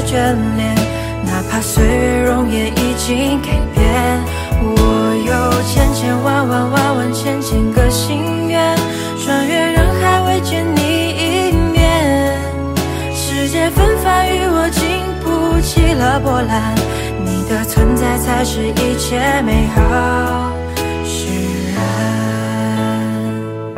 眷恋，哪怕岁月容颜已经改变。我有千千万万万万千千个心愿，穿越人海为见你一面。世界纷繁与我经不起了波澜，你的存在才是一切美好。